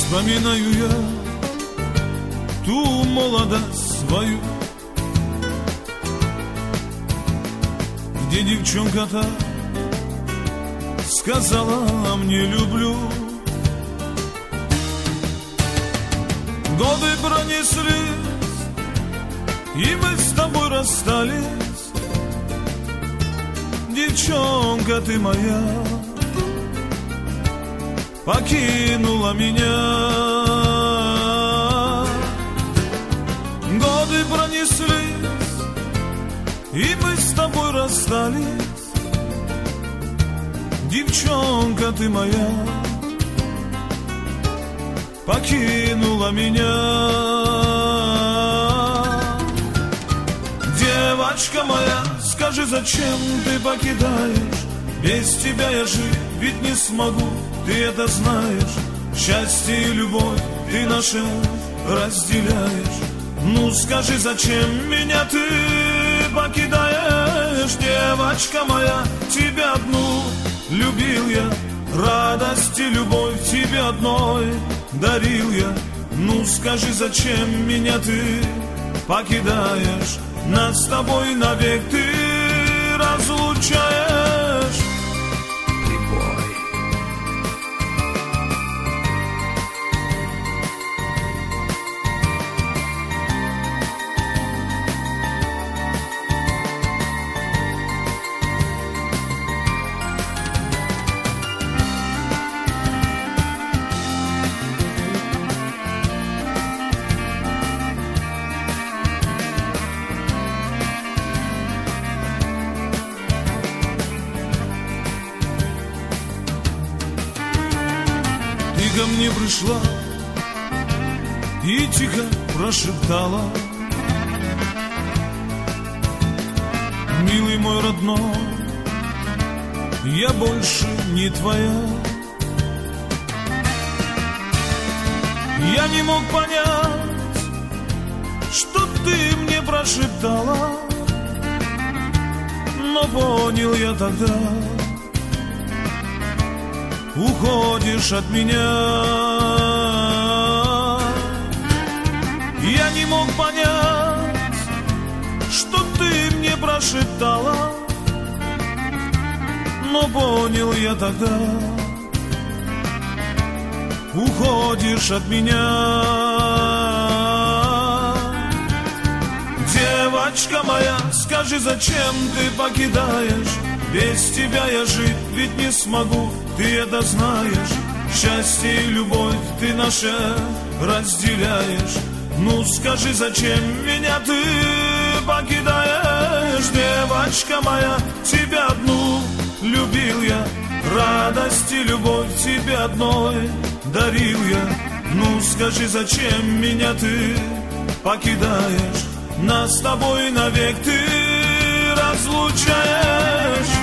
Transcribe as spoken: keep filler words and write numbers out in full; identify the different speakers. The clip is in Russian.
Speaker 1: Вспоминаю я ту молодость свою, где девчонка-то сказала мне люблю. Годы пронеслись, и мы с тобой расстались. Девчонка ты моя покинула меня. Годы пронеслись, и мы с тобой расстались. Девчонка ты моя покинула меня. Девочка моя, скажи, зачем ты покидаешь? Без тебя я жить ведь не смогу, ты это знаешь. Счастье и любовь ты наши разделяешь. Ну скажи, зачем меня ты покидаешь? Девочка моя, тебя одну любил я, радость и любовь тебе одной дарил я. Ну скажи, зачем меня ты покидаешь? Нас с тобой навек ты разлучаешь. Ко мне пришла и тихо прошептала: милый мой родной, я больше не твоя. Я не мог понять, что ты мне прошептала, но понял я тогда: уходишь от меня. Я не мог понять, что ты мне прошептала, но понял я тогда: уходишь от меня. Девочка моя, скажи, зачем ты покидаешь? Без тебя я жить ведь не смогу, ты это знаешь. Счастье и любовь ты наши разделяешь. Ну скажи, зачем меня ты покидаешь? Девочка моя, тебя одну любил я, радость и любовь тебе одной дарил я. Ну скажи, зачем меня ты покидаешь? Нас с тобой навек ты разлучаешь.